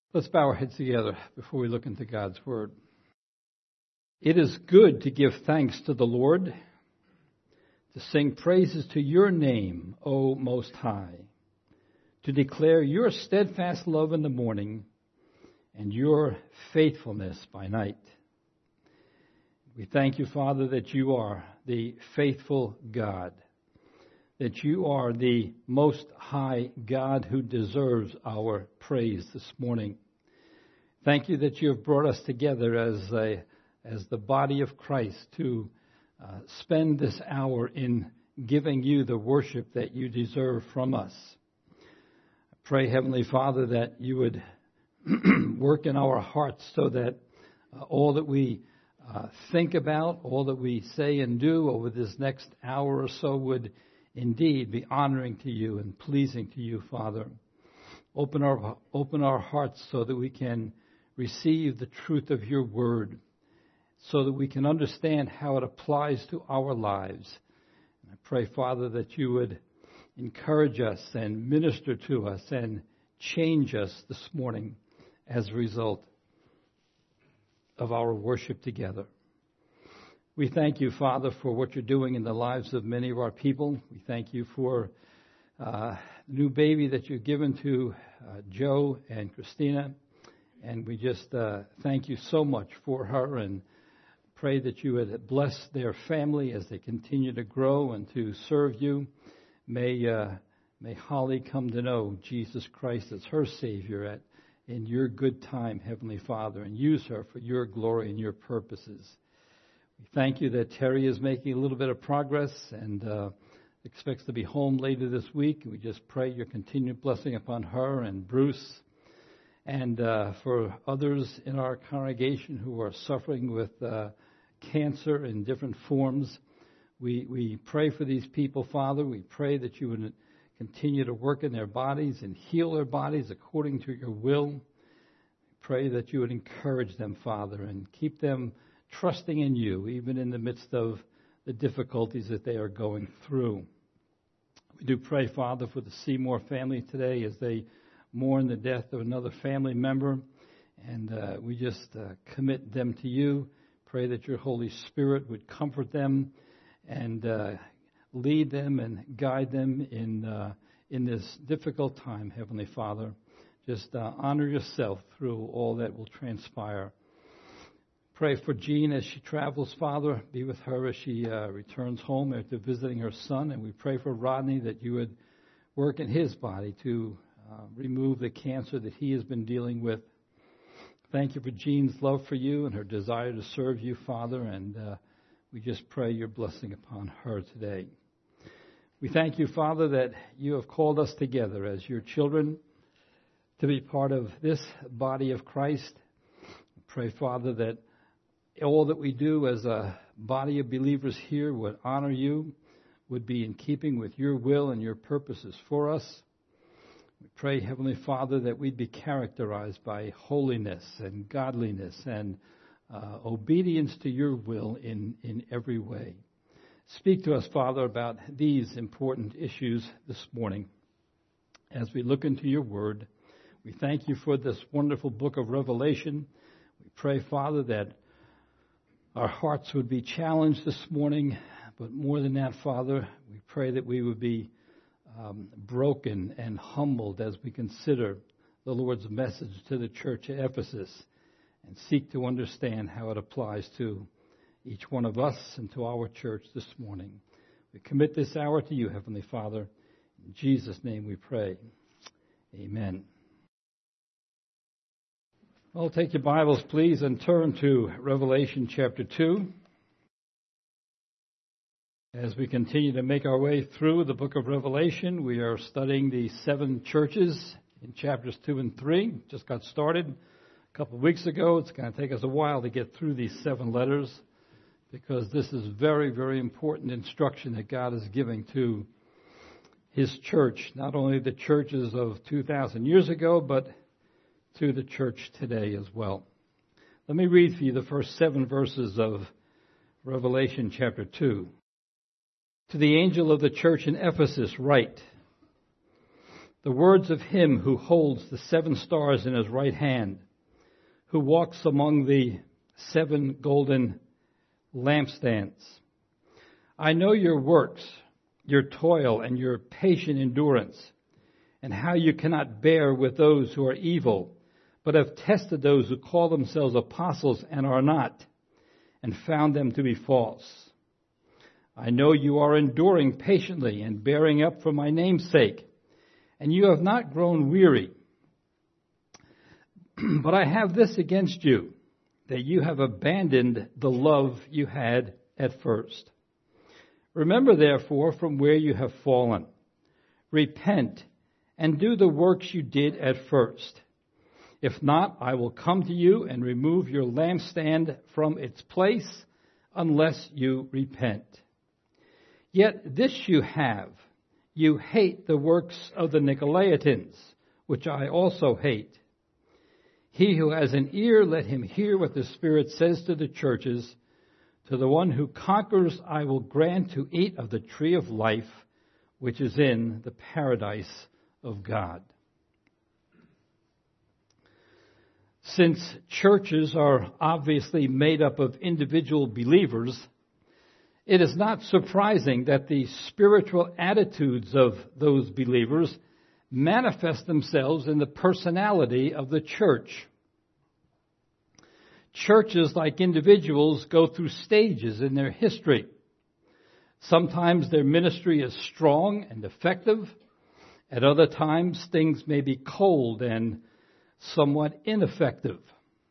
Let's bow our heads together before we look into God's Word. It is good to give thanks to the Lord, to sing praises to your name, O Most High, to declare your steadfast love in the morning and your faithfulness by night. We thank you, Father, that you are the faithful God, that you are the Most High God who deserves our praise this morning. Thank you that you have brought us together as the body of Christ to spend this hour in giving you the worship that you deserve from us. I pray, Heavenly Father, that you would work in our hearts so that all that we think about, all that we say and do over this next hour or so would indeed be honoring to you and pleasing to you, Father. Open our hearts so that we can receive the truth of your word, so that we can understand how it applies to our lives. And I pray, Father, that you would encourage us and minister to us and change us this morning as a result of our worship together. We thank you, Father, for what you're doing in the lives of many of our people. We thank you for the new baby that you've given to Joe and Christina. And we just thank you so much for her and pray that you would bless their family as they continue to grow and to serve you. May Holly come to know Jesus Christ as her Savior in your good time, Heavenly Father, and use her for your glory and your purposes. We thank you that Terry is making a little bit of progress and expects to be home later this week. We just pray your continued blessing upon her and Bruce and for others in our congregation who are suffering with cancer in different forms. We pray for these people, Father. We pray that you would continue to work in their bodies and heal their bodies according to your will. Pray that you would encourage them, Father, and keep them trusting in you, even in the midst of the difficulties that they are going through. We do pray, Father, for the Seymour family today as they mourn the death of another family member. And we just commit them to you. Pray that your Holy Spirit would comfort them and lead them and guide them in this difficult time, Heavenly Father. Just honor yourself through all that will transpire. Pray for Jean as she travels, Father. Be with her as she returns home after visiting her son. And we pray for Rodney that you would work in his body to remove the cancer that he has been dealing with. Thank you for Jean's love for you and her desire to serve you, Father. And we just pray your blessing upon her today. We thank you, Father, that you have called us together as your children to be part of this body of Christ. We pray, Father, that all that we do as a body of believers here would honor you, would be in keeping with your will and your purposes for us. We pray, Heavenly Father, that we'd be characterized by holiness and godliness and obedience to your will in every way. Speak to us, Father, about these important issues this morning. As we look into your word, we thank you for this wonderful book of Revelation. We pray, Father, that our hearts would be challenged this morning, but more than that, Father, we pray that we would be broken and humbled as we consider the Lord's message to the church at Ephesus and seek to understand how it applies to each one of us and to our church this morning. We commit this hour to you, Heavenly Father. In Jesus' name we pray. Amen. Well, take your Bibles, please, and turn to Revelation chapter 2. As we continue to make our way through the book of Revelation, we are studying the 7 churches in chapters 2 and 3. Just got started a couple of weeks ago. It's going to take us a while to get through these 7 letters because this is very, very important instruction that God is giving to his church, not only the churches of 2,000 years ago, but to the church today as well. Let me read for you the first 7 verses of Revelation chapter 2. To the angel of the church in Ephesus write, the words of him who holds the 7 stars in his right hand, who walks among the 7 golden lampstands. I know your works, your toil, and your patient endurance, and how you cannot bear with those who are evil, but have tested those who call themselves apostles and are not, and found them to be false. I know you are enduring patiently and bearing up for my name's sake, and you have not grown weary. But I have this against you, that you have abandoned the love you had at first. Remember, therefore, from where you have fallen. Repent and do the works you did at first. If not, I will come to you and remove your lampstand from its place unless you repent. Yet this you have. You hate the works of the Nicolaitans, which I also hate. He who has an ear, let him hear what the Spirit says to the churches. To the one who conquers, I will grant to eat of the tree of life, which is in the paradise of God. Since churches are obviously made up of individual believers, it is not surprising that the spiritual attitudes of those believers manifest themselves in the personality of the church. Churches, like individuals, go through stages in their history. Sometimes their ministry is strong and effective. At other times, things may be cold and somewhat ineffective.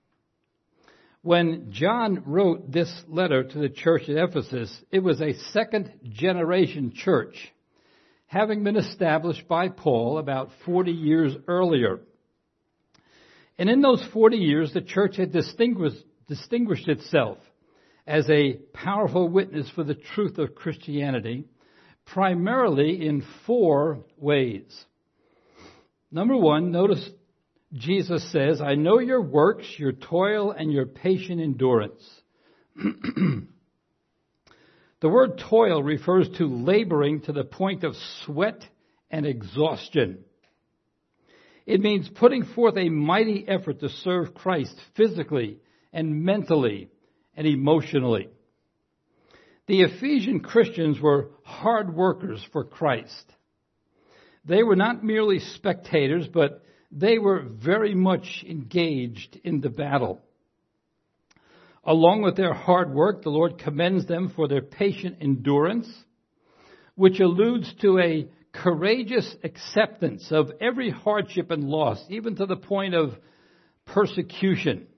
When John wrote this letter to the church at Ephesus, it was a second-generation church, having been established by Paul about 40 years earlier. And in those 40 years, the church had distinguished itself as a powerful witness for the truth of Christianity, primarily in 4 ways. Number 1, notice Jesus says, I know your works, your toil, and your patient endurance. The word toil refers to laboring to the point of sweat and exhaustion. It means putting forth a mighty effort to serve Christ physically and mentally and emotionally. The Ephesian Christians were hard workers for Christ. They were not merely spectators, but they were very much engaged in the battle. Along with their hard work, the Lord commends them for their patient endurance, which alludes to a courageous acceptance of every hardship and loss, even to the point of persecution.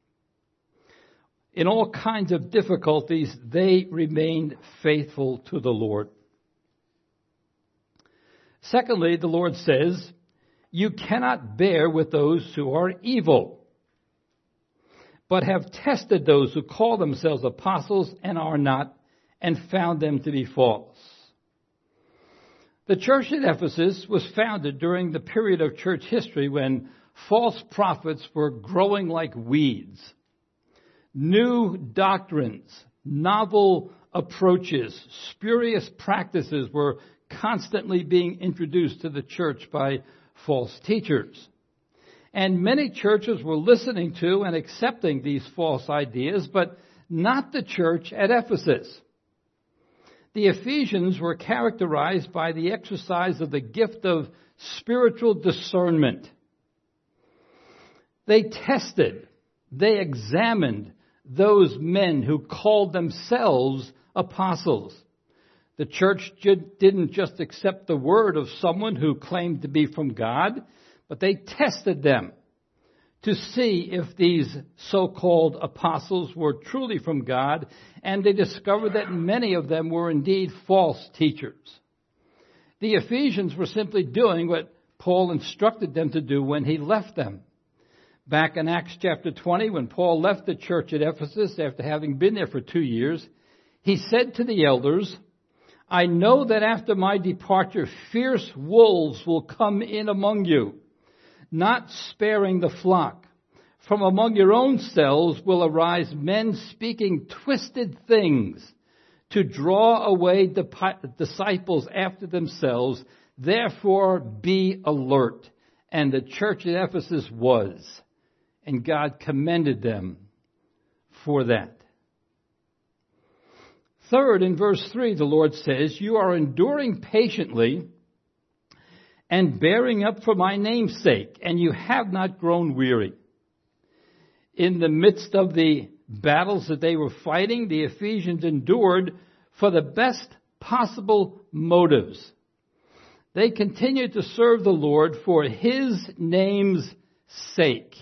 In all kinds of difficulties, they remained faithful to the Lord. Secondly, the Lord says, you cannot bear with those who are evil, but have tested those who call themselves apostles and are not, and found them to be false. The church at Ephesus was founded during the period of church history when false prophets were growing like weeds. New doctrines, novel approaches, spurious practices were constantly being introduced to the church by false teachers. And many churches were listening to and accepting these false ideas, but not the church at Ephesus. The Ephesians were characterized by the exercise of the gift of spiritual discernment. They tested, they examined those men who called themselves apostles. The church didn't just accept the word of someone who claimed to be from God, but they tested them to see if these so-called apostles were truly from God, and they discovered that many of them were indeed false teachers. The Ephesians were simply doing what Paul instructed them to do when he left them. Back in Acts chapter 20, when Paul left the church at Ephesus after having been there for 2 years, he said to the elders, I know that after my departure, fierce wolves will come in among you, not sparing the flock. From among your own selves will arise men speaking twisted things to draw away disciples after themselves. Therefore be alert. And the church at Ephesus was. And God commended them for that. Third, in verse 3, the Lord says, you are enduring patiently and bearing up for my name's sake, and you have not grown weary. In the midst of the battles that they were fighting, the Ephesians endured for the best possible motives. They continued to serve the Lord for His name's sake.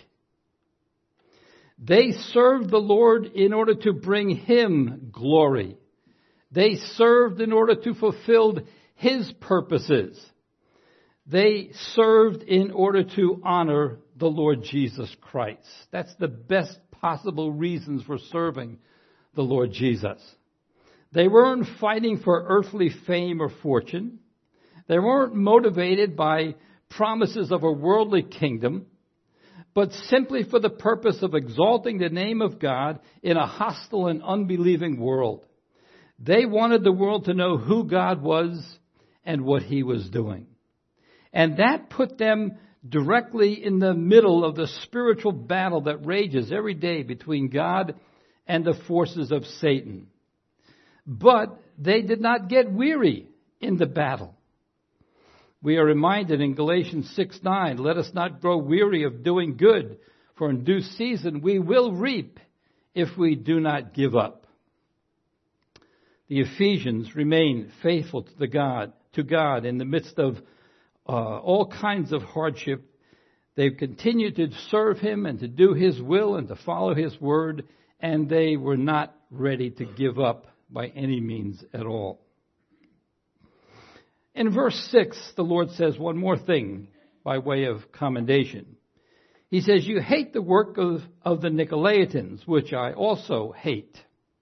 They served the Lord in order to bring Him glory. They served in order to fulfill His purposes. They served in order to honor the Lord Jesus Christ. That's the best possible reasons for serving the Lord Jesus. They weren't fighting for earthly fame or fortune. They weren't motivated by promises of a worldly kingdom, but simply for the purpose of exalting the name of God in a hostile and unbelieving world. They wanted the world to know who God was and what He was doing. And that put them directly in the middle of the spiritual battle that rages every day between God and the forces of Satan. But they did not get weary in the battle. We are reminded in Galatians 6:9, let us not grow weary of doing good, for in due season we will reap if we do not give up. The Ephesians remain faithful to God in the midst of all kinds of hardship. They've continued to serve Him and to do His will and to follow His word, and they were not ready to give up by any means at all. In verse 6, the Lord says one more thing by way of commendation. He says, you hate the work of the Nicolaitans, which I also hate.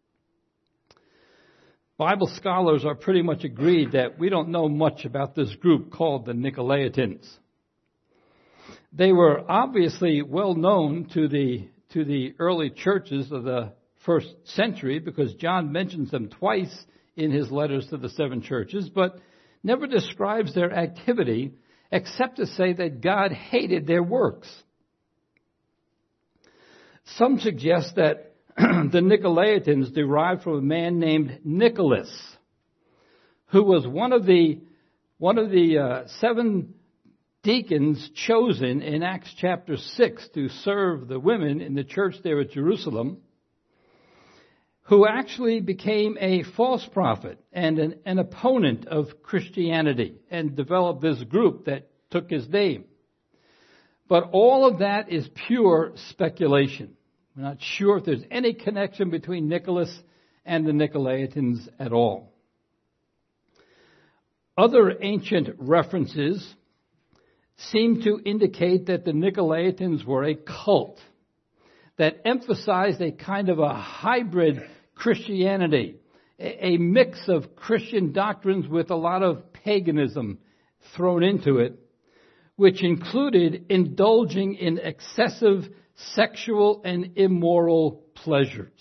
Bible scholars are pretty much agreed that we don't know much about this group called the Nicolaitans. They were obviously well known to the early churches of the first century because John mentions them twice in his letters to the 7 churches, but never describes their activity except to say that God hated their works. Some suggest that the Nicolaitans derived from a man named Nicholas, who was one of the 7 deacons chosen in Acts chapter 6 to serve the women in the church there at Jerusalem, who actually became a false prophet and an opponent of Christianity and developed this group that took his name. But all of that is pure speculation. We're not sure if there's any connection between Nicholas and the Nicolaitans at all. Other ancient references seem to indicate that the Nicolaitans were a cult that emphasized a kind of a hybrid Christianity, a mix of Christian doctrines with a lot of paganism thrown into it, which included indulging in excessive sexual and immoral pleasures.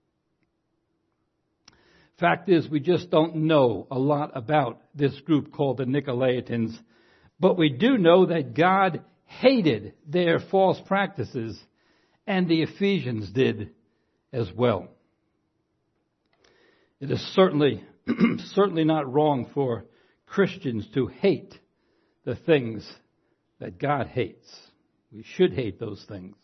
Fact is, we just don't know a lot about this group called the Nicolaitans, but we do know that God hated their false practices, and the Ephesians did as well. It is certainly not wrong for Christians to hate the things that God hates. We should hate those things.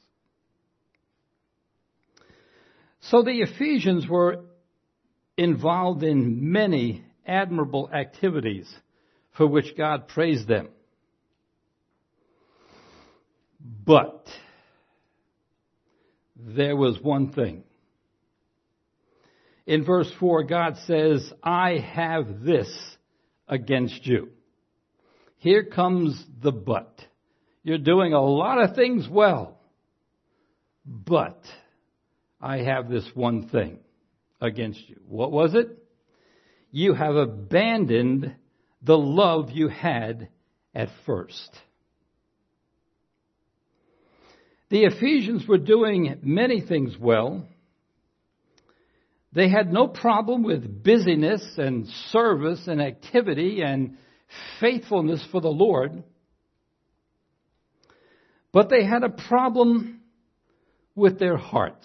So the Ephesians were involved in many admirable activities for which God praised them. But there was one thing. In verse 4, God says, I have this against you. Here comes the but. You're doing a lot of things well, but I have this one thing against you. What was it? You have abandoned the love you had at first. The Ephesians were doing many things well. They had no problem with busyness and service and activity and faithfulness for the Lord, but they had a problem with their hearts.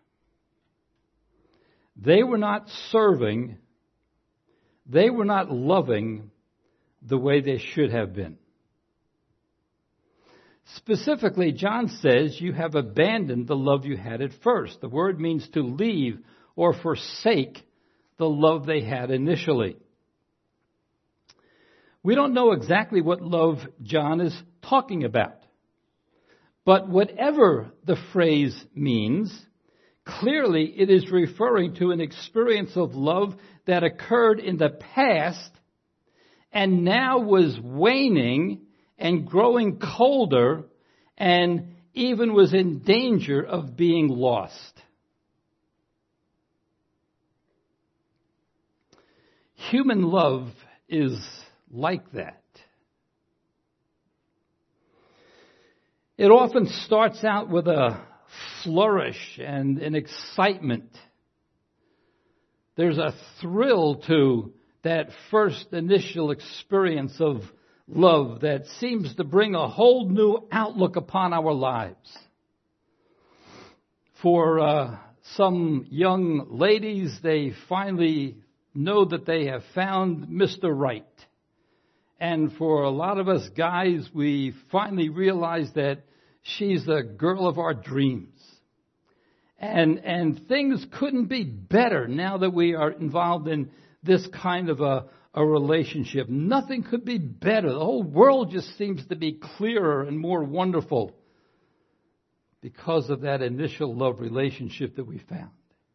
They were not serving, they were not loving the way they should have been. Specifically, John says, you have abandoned the love you had at first. The word means to leave or forsake the love they had initially. We don't know exactly what love John is talking about. But whatever the phrase means, clearly it is referring to an experience of love that occurred in the past and now was waning and growing colder and even was in danger of being lost. Human love is like that. It often starts out with a flourish and an excitement. There's a thrill to that first initial experience of love that seems to bring a whole new outlook upon our lives. For some young ladies, they finally know that they have found Mr. Right. And for a lot of us guys, we finally realize that she's the girl of our dreams. And things couldn't be better now that we are involved in this kind of a relationship. Nothing could be better. The whole world just seems to be clearer and more wonderful because of that initial love relationship that we found.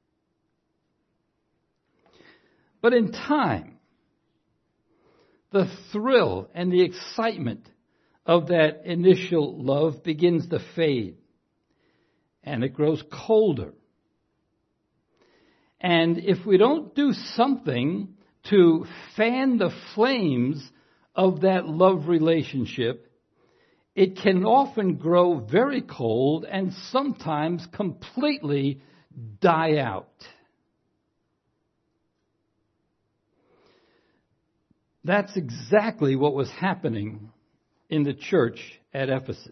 But in time, the thrill and the excitement of that initial love begins to fade, and it grows colder. And if we don't do something to fan the flames of that love relationship, it can often grow very cold and sometimes completely die out. That's exactly what was happening in the church at Ephesus.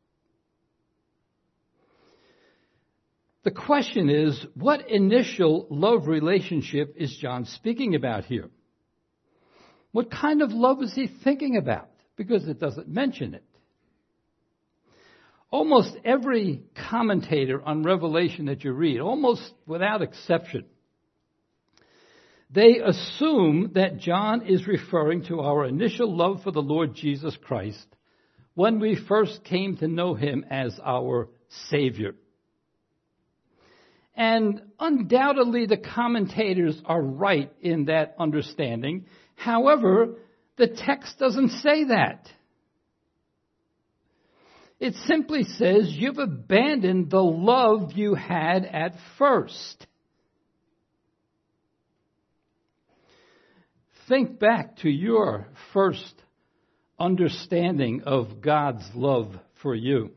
The question is, what initial love relationship is John speaking about here? What kind of love is he thinking about? Because it doesn't mention it. Almost every commentator on Revelation that you read, almost without exception, they assume that John is referring to our initial love for the Lord Jesus Christ when we first came to know him as our Savior. And undoubtedly the commentators are right in that understanding. However, the text doesn't say that. It simply says you've abandoned the love you had at first. Think back to your first understanding of God's love for you.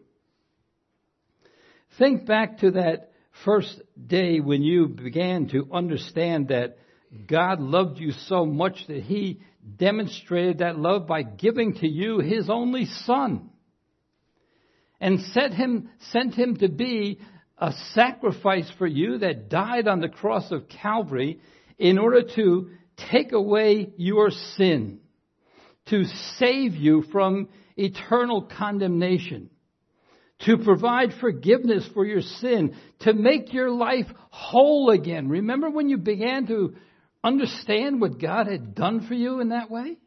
Think back to that first day when you began to understand that God loved you so much that he demonstrated that love by giving to you his only Son and sent him to be a sacrifice for you that died on the cross of Calvary in order to take away your sin, to save you from eternal condemnation, to provide forgiveness for your sin, to make your life whole again. Remember when you began to understand what God had done for you in that way?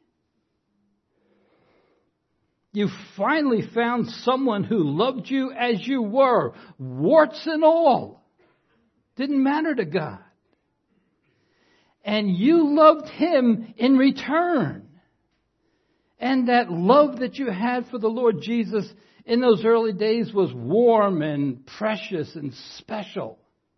You finally found someone who loved you as you were, warts and all. Didn't matter to God. And you loved him in return. And that love that you had for the Lord Jesus in those early days was warm and precious and special.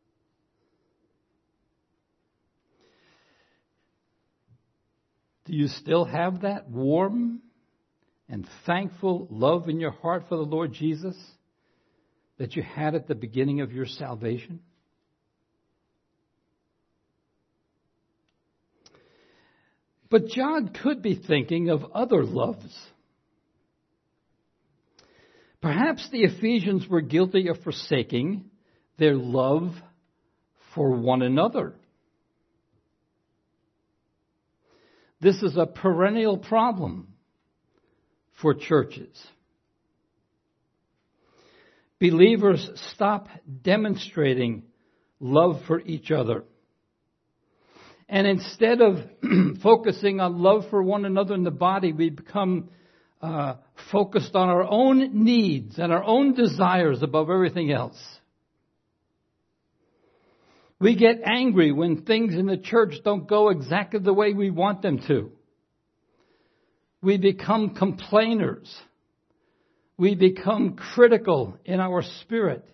Do you still have that warm and thankful love in your heart for the Lord Jesus that you had at the beginning of your salvation? But John could be thinking of other loves. Perhaps the Ephesians were guilty of forsaking their love for one another. This is a perennial problem for churches. Believers stop demonstrating love for each other. And instead of focusing on love for one another in the body, we become focused on our own needs and our own desires above everything else. We get angry when things in the church don't go exactly the way we want them to. We become complainers. We become critical in our spirit.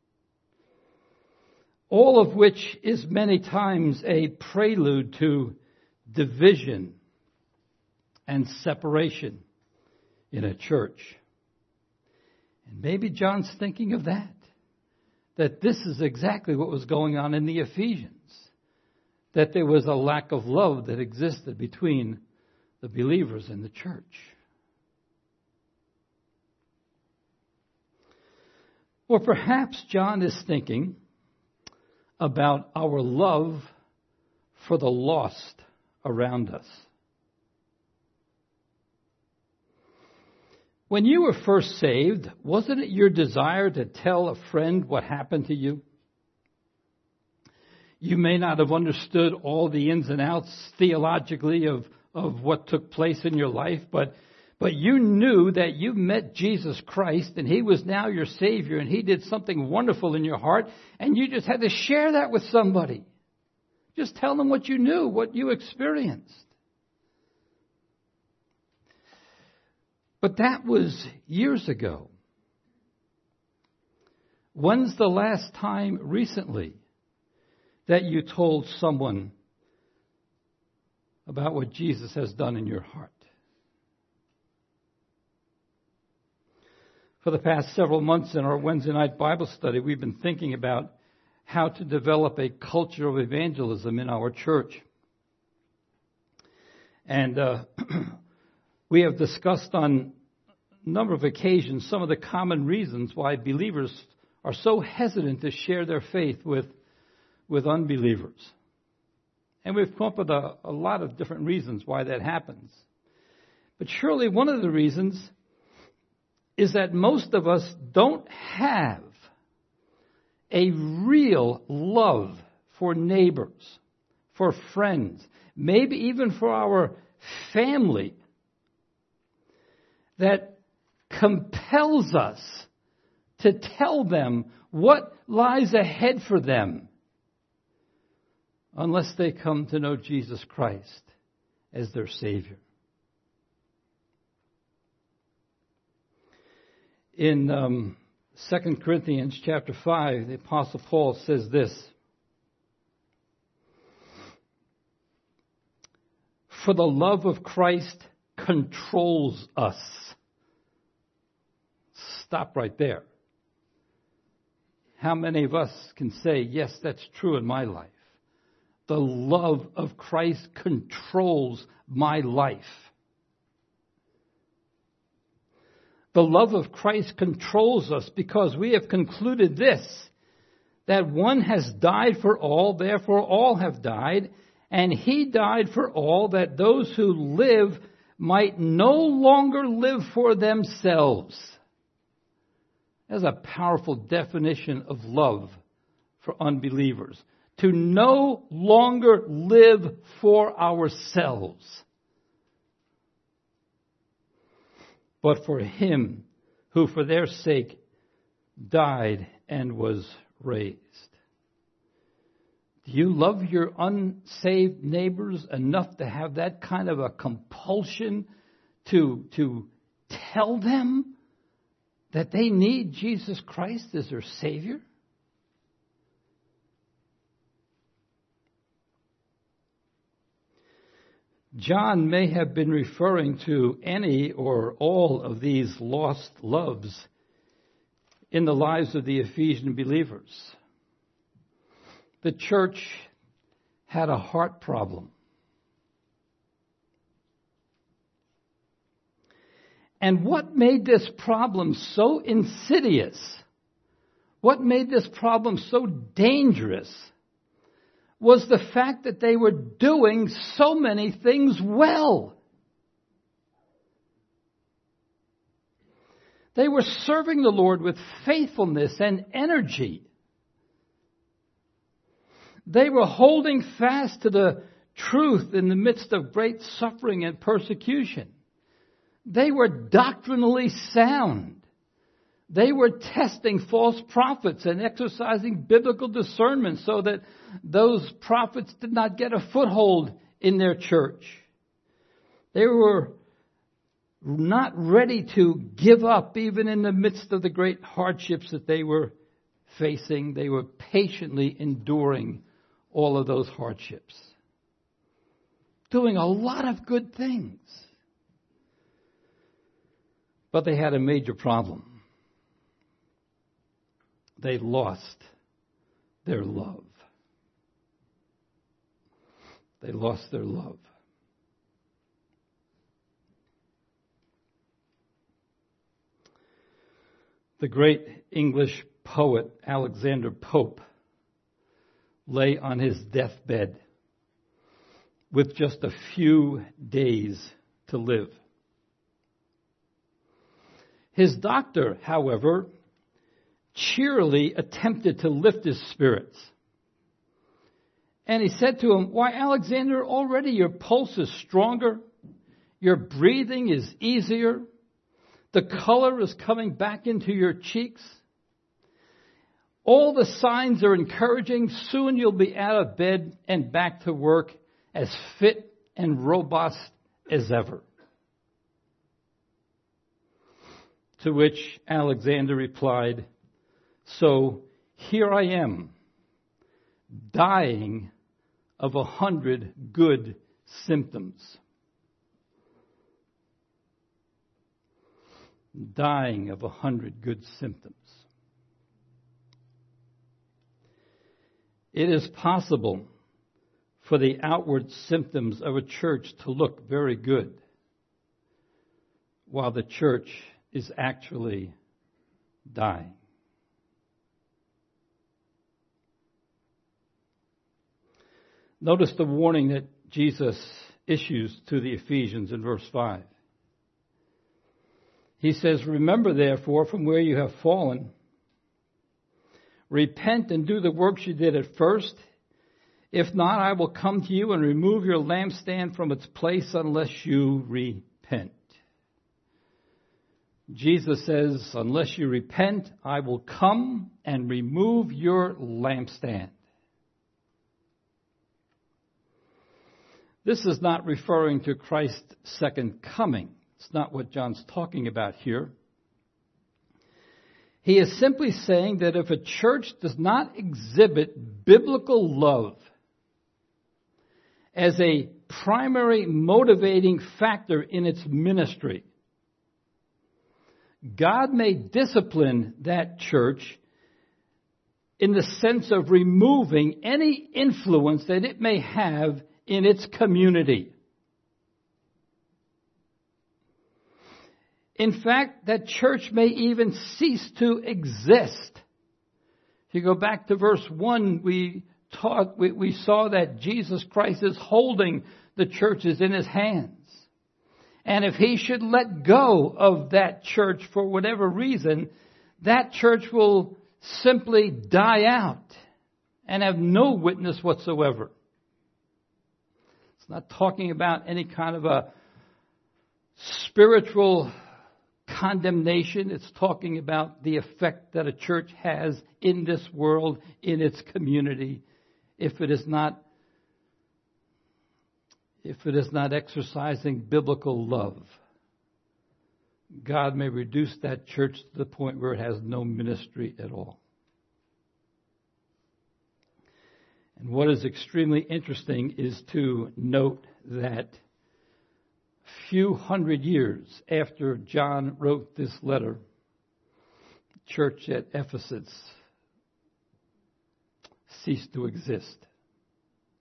All of which is many times a prelude to division and separation in a church. And maybe John's thinking of that this is exactly what was going on in the Ephesians, that there was a lack of love that existed between the believers in the church. Or perhaps John is thinking about our love for the lost around us. When you were first saved, wasn't it your desire to tell a friend what happened to you? You may not have understood all the ins and outs theologically of what took place in your life, but you knew that you met Jesus Christ and He was now your Savior and He did something wonderful in your heart, and you just had to share that with somebody. Just tell them what you knew, what you experienced. But that was years ago. When's the last time recently that you told someone about what Jesus has done in your heart? For the past several months in our Wednesday night Bible study, we've been thinking about how to develop a culture of evangelism in our church. And we have discussed on a number of occasions some of the common reasons why believers are so hesitant to share their faith with unbelievers. And we've come up with a lot of different reasons why that happens. But surely one of the reasons is that most of us don't have a real love for neighbors, for friends, maybe even for our family, that compels us to tell them what lies ahead for them unless they come to know Jesus Christ as their Savior. In 2 Corinthians chapter 5, the Apostle Paul says this: "For the love of Christ controls us." Stop right there. How many of us can say, yes, that's true in my life? The love of Christ controls my life. The love of Christ controls us because we have concluded this, that one has died for all, therefore all have died, and He died for all, that those who live might no longer live for themselves. That's a powerful definition of love for unbelievers. To no longer live for ourselves, but for Him who for their sake died and was raised. Do you love your unsaved neighbors enough to have that kind of a compulsion to tell them that they need Jesus Christ as their Savior? John may have been referring to any or all of these lost loves in the lives of the Ephesian believers. The church had a heart problem. And what made this problem so insidious? What made this problem so dangerous was the fact that they were doing so many things well. They were serving the Lord with faithfulness and energy. They were holding fast to the truth in the midst of great suffering and persecution. They were doctrinally sound. They were testing false prophets and exercising biblical discernment so that those prophets did not get a foothold in their church. They were not ready to give up even in the midst of the great hardships that they were facing. They were patiently enduring all of those hardships, doing a lot of good things. But they had a major problem. They lost their love. They lost their love. The great English poet Alexander Pope lay on his deathbed with just a few days to live. His doctor, however, cheerily attempted to lift his spirits. And he said to him, "Why, Alexander, already your pulse is stronger, your breathing is easier, the color is coming back into your cheeks. All the signs are encouraging. Soon you'll be out of bed and back to work as fit and robust as ever." To which Alexander replied, "So here I am, dying of 100 good symptoms." Dying of 100 good symptoms. It is possible for the outward symptoms of a church to look very good, while the church is actually dying. Notice the warning that Jesus issues to the Ephesians in verse 5. He says, "Remember therefore from where you have fallen. Repent and do the works you did at first. If not, I will come to you and remove your lampstand from its place unless you repent." Jesus says, unless you repent, I will come and remove your lampstand. This is not referring to Christ's second coming. It's not what John's talking about here. He is simply saying that if a church does not exhibit biblical love as a primary motivating factor in its ministry, God may discipline that church in the sense of removing any influence that it may have in its community. In fact, that church may even cease to exist. If you go back to verse 1, we saw that Jesus Christ is holding the churches in his hands. And if he should let go of that church for whatever reason, that church will simply die out and have no witness whatsoever. It's not talking about any kind of a spiritual condemnation. It's talking about the effect that a church has in this world, in its community, if it is not exercising biblical love. God may reduce that church to the point where it has no ministry at all. And what is extremely interesting is to note that few hundred years after John wrote this letter, the church at Ephesus ceased to exist.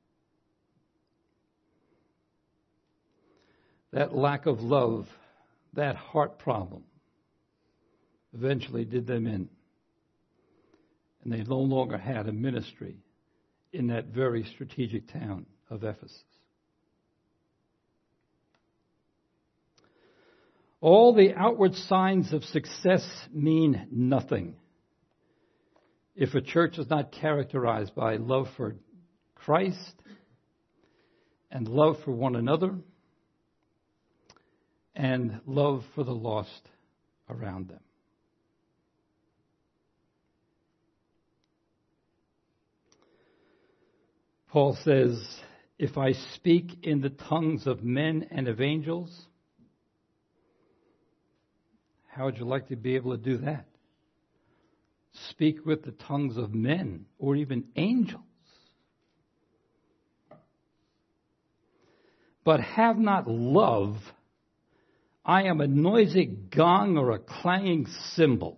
That lack of love that heart problem eventually did them in. And they no longer had a ministry in that very strategic town of Ephesus. All the outward signs of success mean nothing if a church is not characterized by love for Christ and love for one another and love for the lost around them. Paul says, if I speak in the tongues of men and of angels, how would you like to be able to do that? Speak with the tongues of men or even angels. But have not love, I am a noisy gong or a clanging cymbal.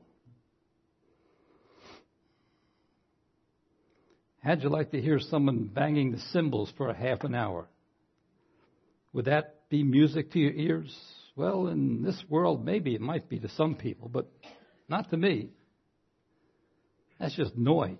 How'd you like to hear someone banging the cymbals for a half an hour? Would that be music to your ears? Well, in this world, maybe it might be to some people, but not to me. That's just noise.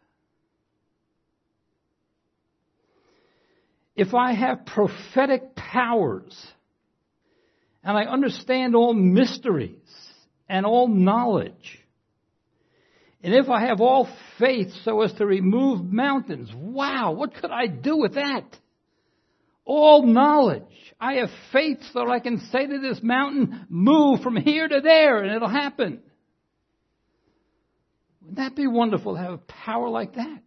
If I have prophetic powers, and I understand all mysteries and all knowledge, and if I have all faith so as to remove mountains, wow, what could I do with that? All knowledge. I have faith so that I can say to this mountain, move from here to there, and it'll happen. Wouldn't that be wonderful to have a power like that?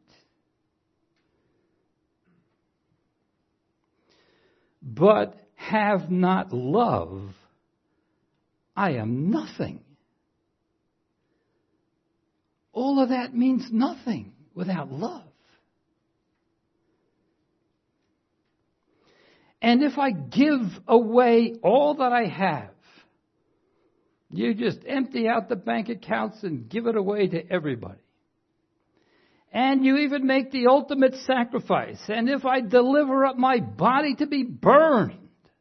But have not love, I am nothing. All of that means nothing without love. And if I give away all that I have, you just empty out the bank accounts and give it away to everybody. And you even make the ultimate sacrifice. And if I deliver up my body to be burned,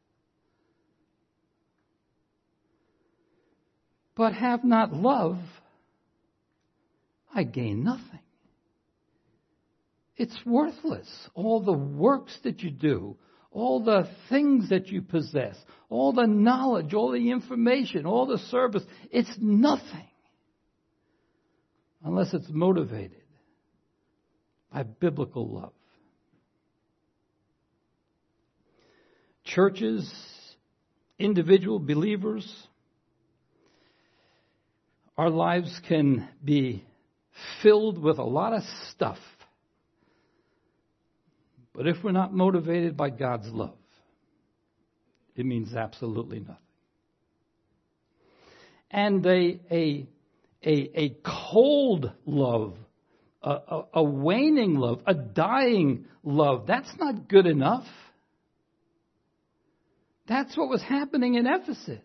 but have not love, I gain nothing. It's worthless. All the works that you do, all the things that you possess, all the knowledge, all the information, all the service, it's nothing unless it's motivated by biblical love. Churches, individual believers, our lives can be filled with a lot of stuff. But if we're not motivated by God's love, it means absolutely nothing. And a cold love, a waning love, a dying love, that's not good enough. That's what was happening in Ephesus.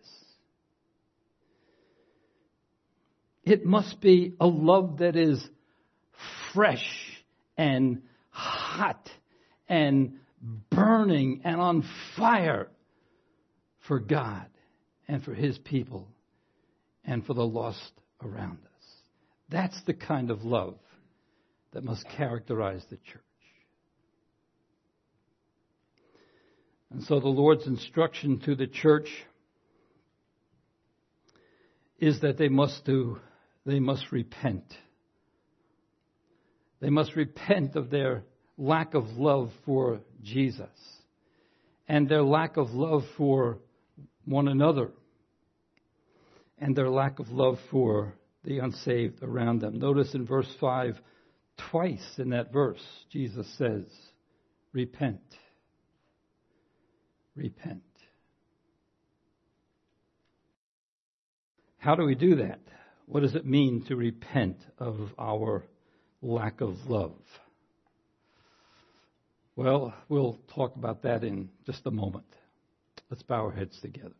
It must be a love that is fresh and hot and burning and on fire for God and for His people and for the lost around us. That's the kind of love that must characterize the church. And so the Lord's instruction to the church is that they must repent. They must repent of their lack of love for Jesus and their lack of love for one another and their lack of love for the unsaved around them. Notice in verse 5, twice in that verse, Jesus says, repent. Repent. How do we do that? What does it mean to repent of our lack of love? Well, we'll talk about that in just a moment. Let's bow our heads together.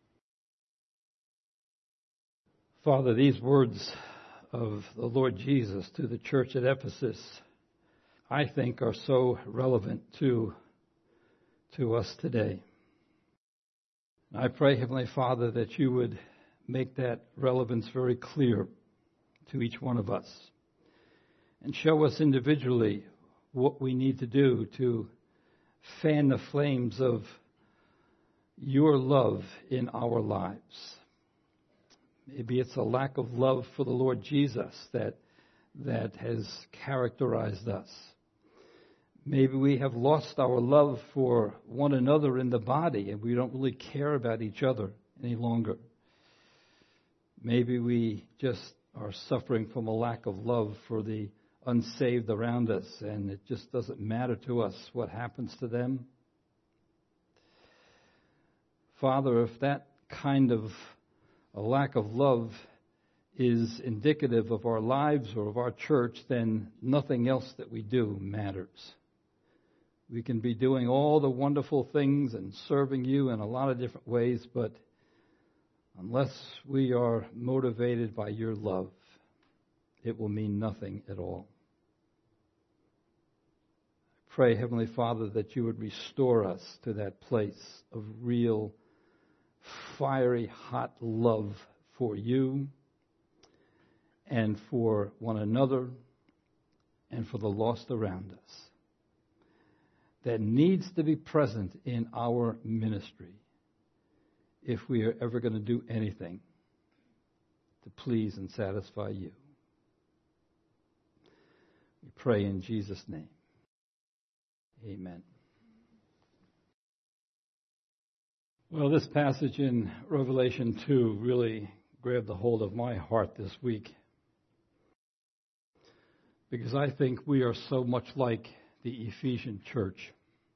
Father, these words of the Lord Jesus to the church at Ephesus, I think, are so relevant to us today. I pray, Heavenly Father, that you would make that relevance very clear to each one of us and show us individually what we need to do to fan the flames of your love in our lives. Maybe it's a lack of love for the Lord Jesus that has characterized us. Maybe we have lost our love for one another in the body and we don't really care about each other any longer. Maybe we just are suffering from a lack of love for the unsaved around us and it just doesn't matter to us what happens to them. Father, if that kind of a lack of love is indicative of our lives or of our church, then nothing else that we do matters. We can be doing all the wonderful things and serving you in a lot of different ways, but unless we are motivated by your love, it will mean nothing at all. I pray, Heavenly Father, that you would restore us to that place of real, fiery, hot love for you and for one another and for the lost around us that needs to be present in our ministry if we are ever going to do anything to please and satisfy you. We pray in Jesus' name. Amen. Well, this passage in Revelation 2 really grabbed a hold of my heart this week because I think we are so much like the Ephesian church.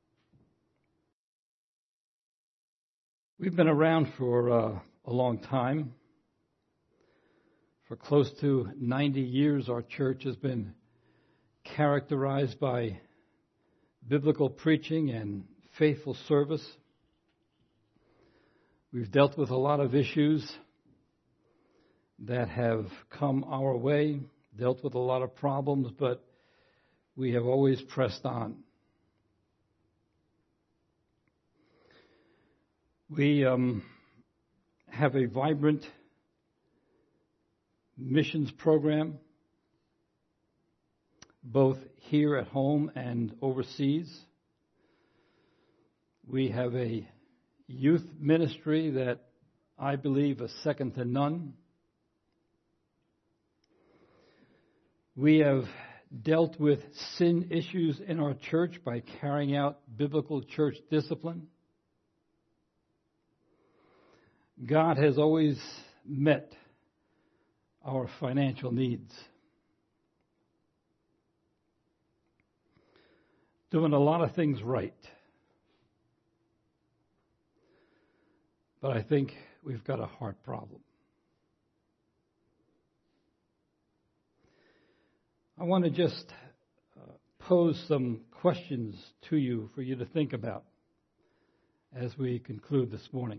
We've been around for a long time. For close to 90 years, our church has been characterized by biblical preaching and faithful service. We've dealt with a lot of issues that have come our way, dealt with a lot of problems, but we have always pressed on. We have a vibrant missions program, both here at home and overseas. We have a youth ministry that I believe is second to none. We have dealt with sin issues in our church by carrying out biblical church discipline. God has always met our financial needs. Doing a lot of things right. But I think we've got a heart problem. I want to just pose some questions to you for you to think about as we conclude this morning.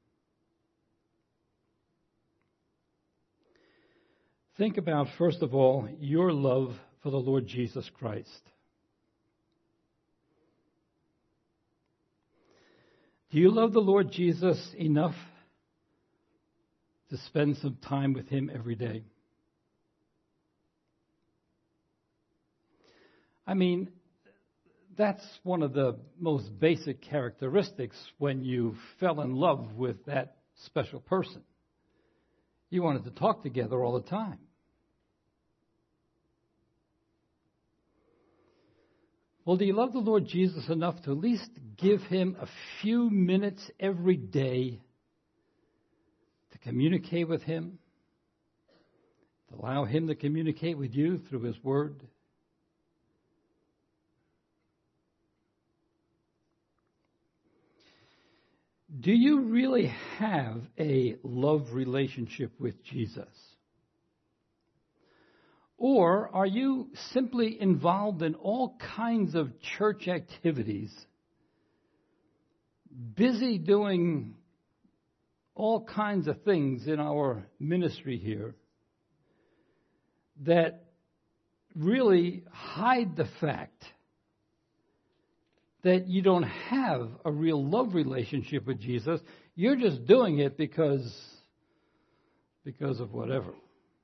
Think about, first of all, your love for the Lord Jesus Christ. Do you love the Lord Jesus enough to spend some time with Him every day? I mean, that's one of the most basic characteristics when you fell in love with that special person. You wanted to talk together all the time. Well, do you love the Lord Jesus enough to at least give Him a few minutes every day to communicate with Him, to allow Him to communicate with you through His Word? Do you really have a love relationship with Jesus? Or are you simply involved in all kinds of church activities, busy doing all kinds of things in our ministry here that really hide the fact that you don't have a real love relationship with Jesus. You're just doing it because of whatever.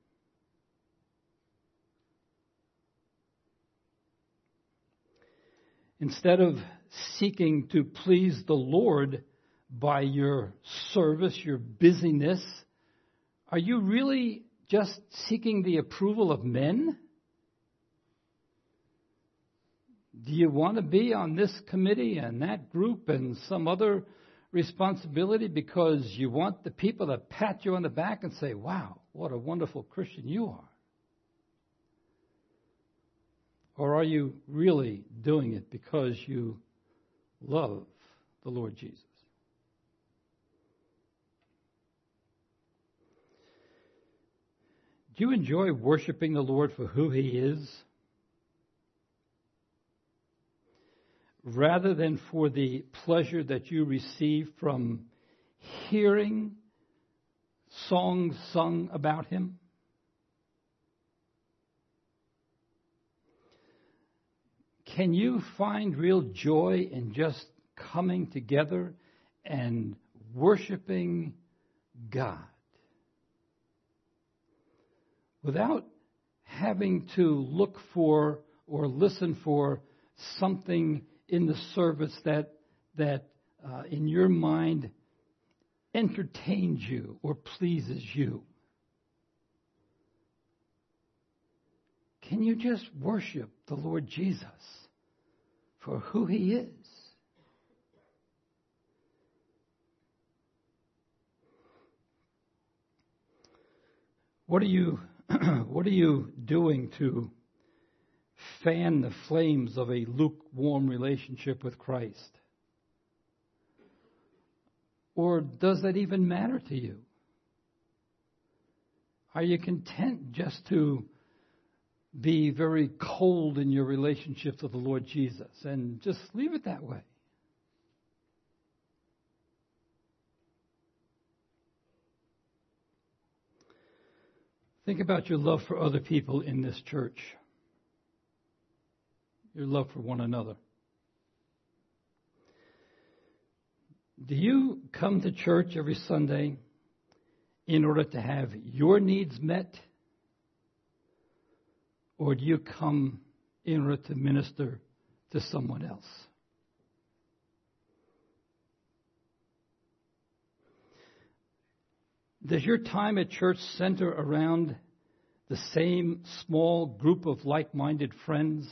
Instead of seeking to please the Lord by your service, your busyness, are you really just seeking the approval of men? Do you want to be on this committee and that group and some other responsibility because you want the people to pat you on the back and say, wow, what a wonderful Christian you are? Or are you really doing it because you love the Lord Jesus? Do you enjoy worshiping the Lord for who He is, rather than for the pleasure that you receive from hearing songs sung about Him? Can you find real joy in just coming together and worshiping God without having to look for or listen for something in the service that in your mind entertains you or pleases you? Can you just worship the Lord Jesus for who He is? What are you doing to fan the flames of a lukewarm relationship with Christ? Or does that even matter to you? Are you content just to be very cold in your relationship to the Lord Jesus and just leave it that way? Think about your love for other people in this church, your love for one another. Do you come to church every Sunday in order to have your needs met? Or do you come in order to minister to someone else? Does your time at church center around the same small group of like-minded friends?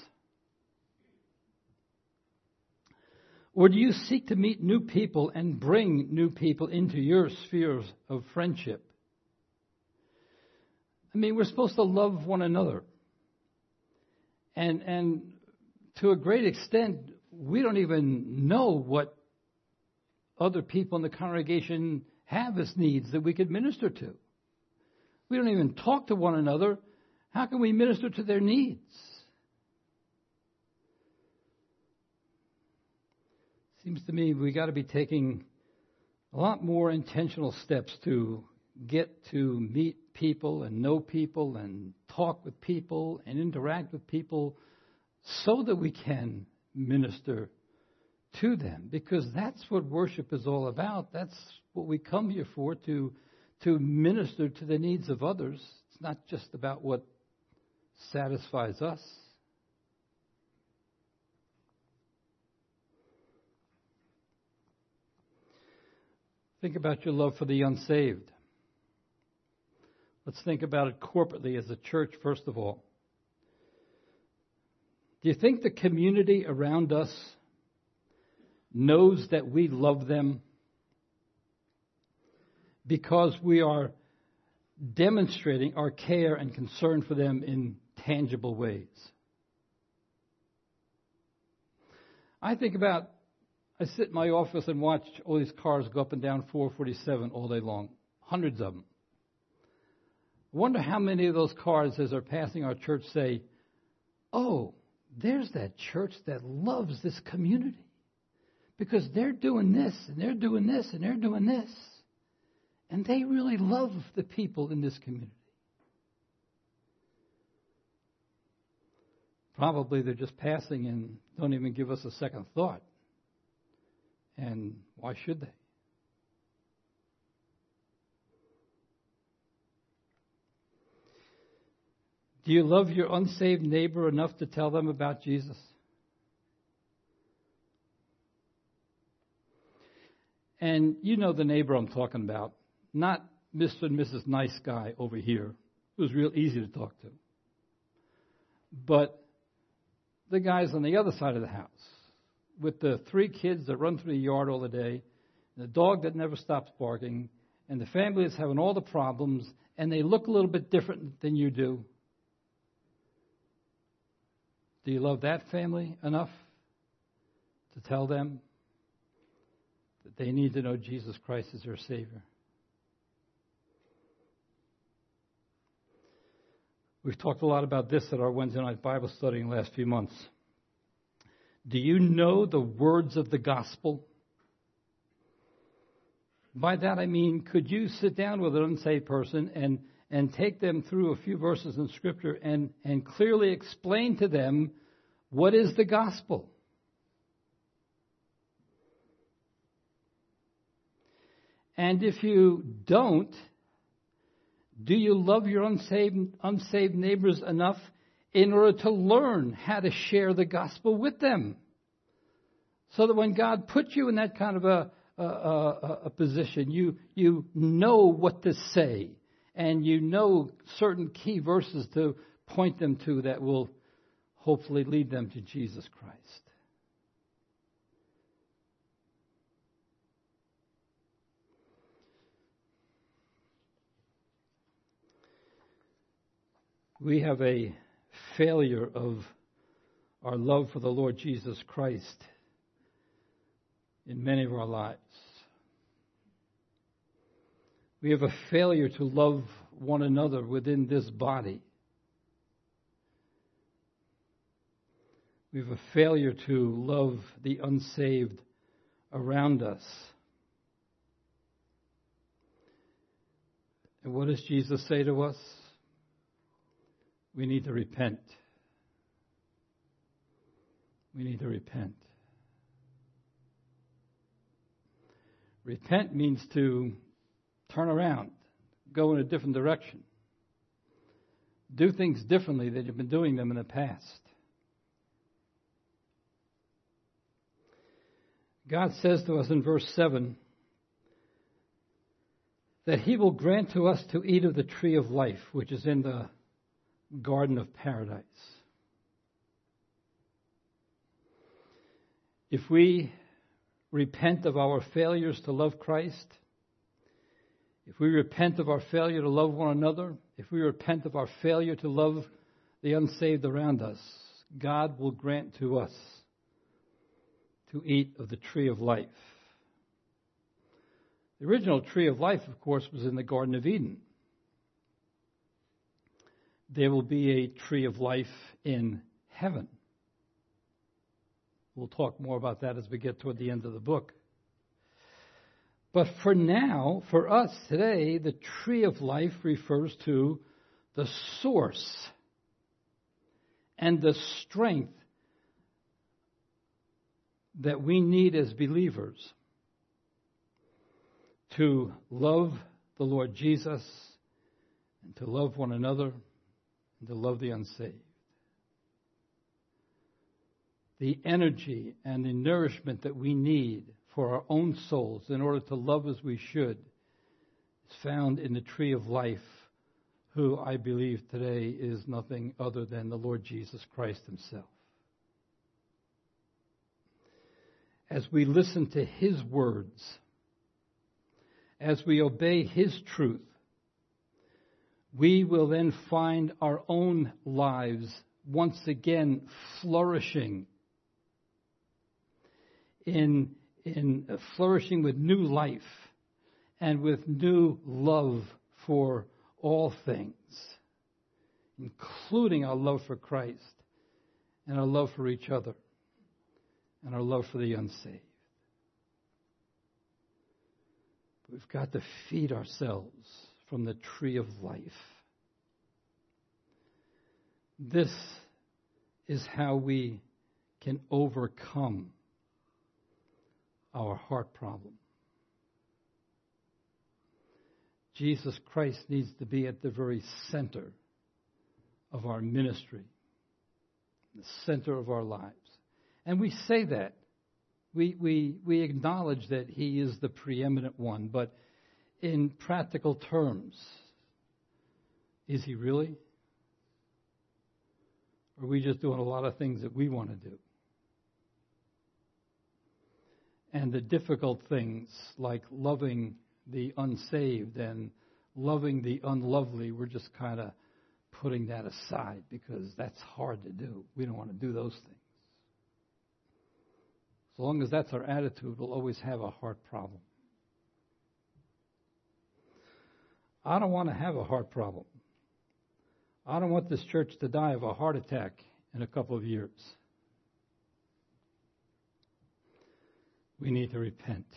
Or do you seek to meet new people and bring new people into your spheres of friendship? I mean, we're supposed to love one another. And to a great extent, we don't even know what other people in the congregation have as needs that we could minister to. We don't even talk to one another. How can we minister to their needs? Seems to me we got to be taking a lot more intentional steps to get to meet people and know people and talk with people and interact with people so that we can minister to them, because that's what worship is all about. That's what we come here for, to minister to the needs of others. It's not just about what satisfies us. Think about your love for the unsaved. Let's think about it corporately as a church, first of all. Do you think the community around us knows that we love them because we are demonstrating our care and concern for them in tangible ways? I sit in my office and watch all these cars go up and down 447 all day long, hundreds of them. I wonder how many of those cars, as they're passing our church, say, oh, there's that church that loves this community because they're doing this and they're doing this and they're doing this. And they really love the people in this community. Probably they're just passing and don't even give us a second thought. And why should they? Do you love your unsaved neighbor enough to tell them about Jesus? And you know the neighbor I'm talking about, not Mr. and Mrs. Nice Guy over here, who's real easy to talk to, but the guys on the other side of the house with the 3 kids that run through the yard all the day, and the dog that never stops barking, and the family that's having all the problems, and they look a little bit different than you do. Do you love that family enough to tell them that they need to know Jesus Christ as their Savior? We've talked a lot about this at our Wednesday night Bible study in the last few months. Do you know the words of the gospel? By that I mean, could you sit down with an unsaved person and take them through a few verses in Scripture and clearly explain to them what is the gospel? And if you don't, do you love your unsaved neighbors enough in order to learn how to share the gospel with them? So that when God puts you in that kind of a position, you know what to say, and you know certain key verses to point them to that will hopefully lead them to Jesus Christ. We have a failure of our love for the Lord Jesus Christ in many of our lives. We have a failure to love one another within this body. We have a failure to love the unsaved around us. And what does Jesus say to us? We need to repent. We need to repent. Repent means to turn around, go in a different direction, do things differently than you've been doing them in the past. God says to us in verse 7 that He will grant to us to eat of the tree of life, which is in the Garden of Paradise. If we repent of our failures to love Christ, if we repent of our failure to love one another, if we repent of our failure to love the unsaved around us, God will grant to us to eat of the tree of life. The original tree of life, of course, was in the Garden of Eden. There will be a tree of life in heaven. We'll talk more about that as we get toward the end of the book. But for now, for us today, the tree of life refers to the source and the strength that we need as believers to love the Lord Jesus and to love one another and to love the unsaved. The energy and the nourishment that we need for our own souls in order to love as we should is found in the tree of life, who I believe today is nothing other than the Lord Jesus Christ Himself. As we listen to His words, as we obey His truth, we will then find our own lives once again flourishing in flourishing with new life and with new love for all things, including our love for Christ and our love for each other and our love for the unsaved. We've got to feed ourselves from the tree of life. This is how we can overcome our heart problem. Jesus Christ needs to be at the very center of our ministry, the center of our lives. And we say that. We acknowledge that He is the preeminent one, but in practical terms, is He really? Or are we just doing a lot of things that we want to do? And the difficult things like loving the unsaved and loving the unlovely, we're just kind of putting that aside because that's hard to do. We don't want to do those things. As long as that's our attitude, we'll always have a heart problem. I don't want to have a heart problem. I don't want this church to die of a heart attack in a couple of years. We need to repent.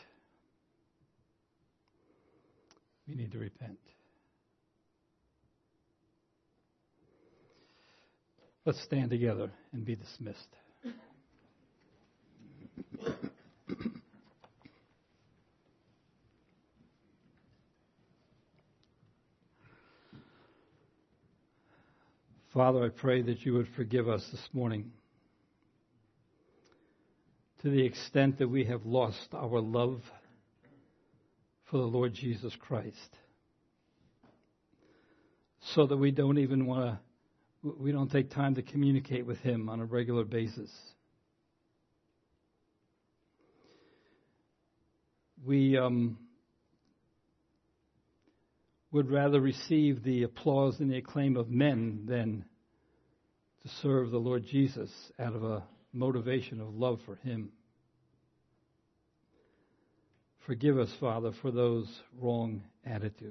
We need to repent. Let's stand together and be dismissed. Father, I pray that you would forgive us this morning to the extent that we have lost our love for the Lord Jesus Christ, so that we don't take time to communicate with Him on a regular basis. We would rather receive the applause and the acclaim of men than to serve the Lord Jesus out of a motivation of love for Him. Forgive us, Father, for those wrong attitudes.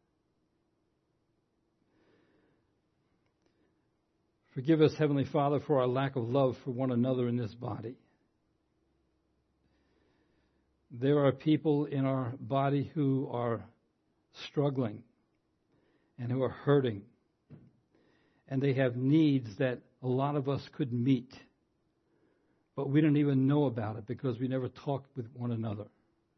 Forgive us, Heavenly Father, for our lack of love for one another in this body. There are people in our body who are struggling and who are hurting, and they have needs that a lot of us could meet, but we don't even know about it because we never talk with one another.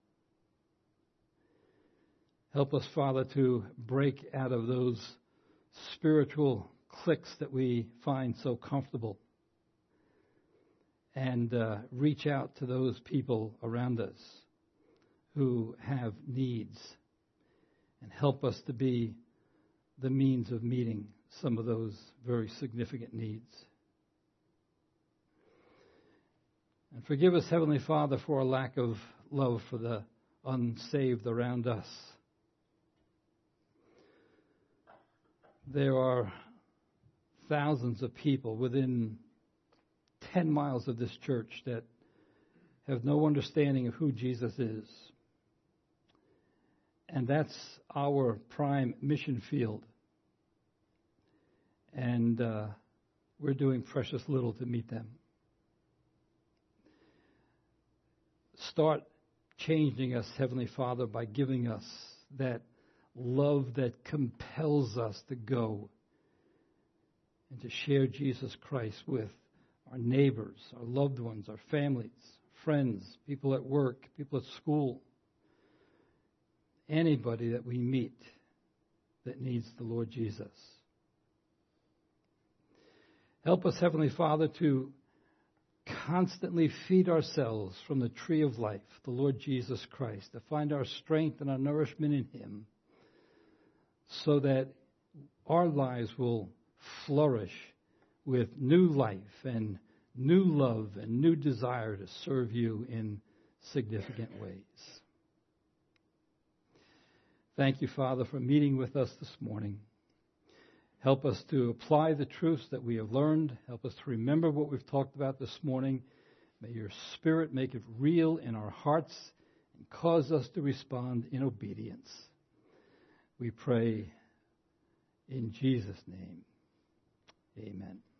Help us, Father, to break out of those spiritual cliques that we find so comfortable and reach out to those people around us who have needs, and help us to be the means of meeting some of those very significant needs. And forgive us, Heavenly Father, for our lack of love for the unsaved around us. There are thousands of people within 10 miles of this church that have no understanding of who Jesus is. And that's our prime mission field. And we're doing precious little to meet them. Start changing us, Heavenly Father, by giving us that love that compels us to go and to share Jesus Christ with our neighbors, our loved ones, our families, friends, people at work, people at school, anybody that we meet that needs the Lord Jesus. Help us, Heavenly Father, to constantly feed ourselves from the tree of life, the Lord Jesus Christ, to find our strength and our nourishment in Him, so that our lives will flourish with new life and new love and new desire to serve you in significant ways. Thank you, Father, for meeting with us this morning. Help us to apply the truths that we have learned. Help us to remember what we've talked about this morning. May your Spirit make it real in our hearts and cause us to respond in obedience. We pray in Jesus' name. Amen.